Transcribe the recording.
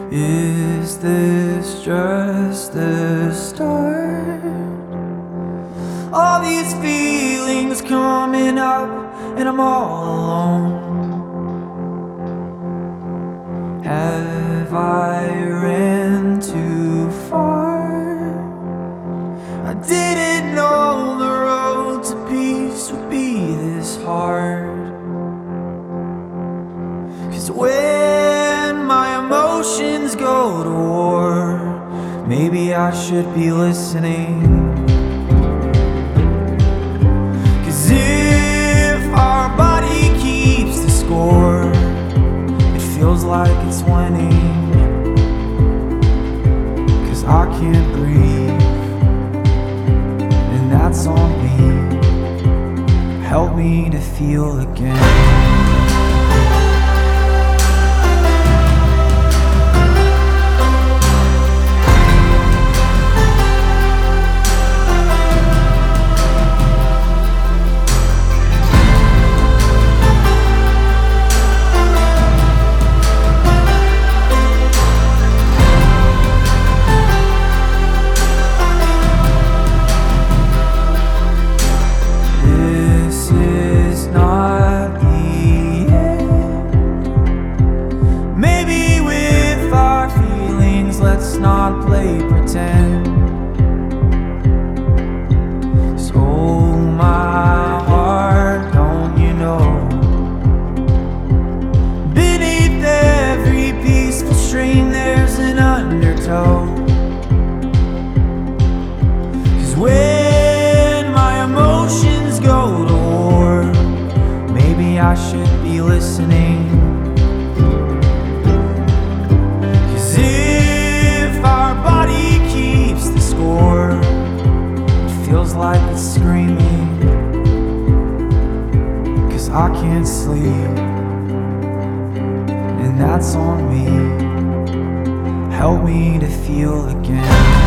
Is this just the start? All these feelings coming up and I'm all alone. Have I ran too far? I didn't know the road to peace would be this hard. 'Cause when my emotions go to war, maybe I should be listening. 'Cause if our body keeps the score, it feels like it's winning. 'Cause I can't breathe, and that's on me. Help me to feel again. Let's not play pretend. So my heart, don't you know, beneath every peaceful string there's an undertow. 'Cause when my emotions go to war, maybe I should be listening. Like it's screaming, 'cause I can't sleep, and that's on me. Help me to feel again.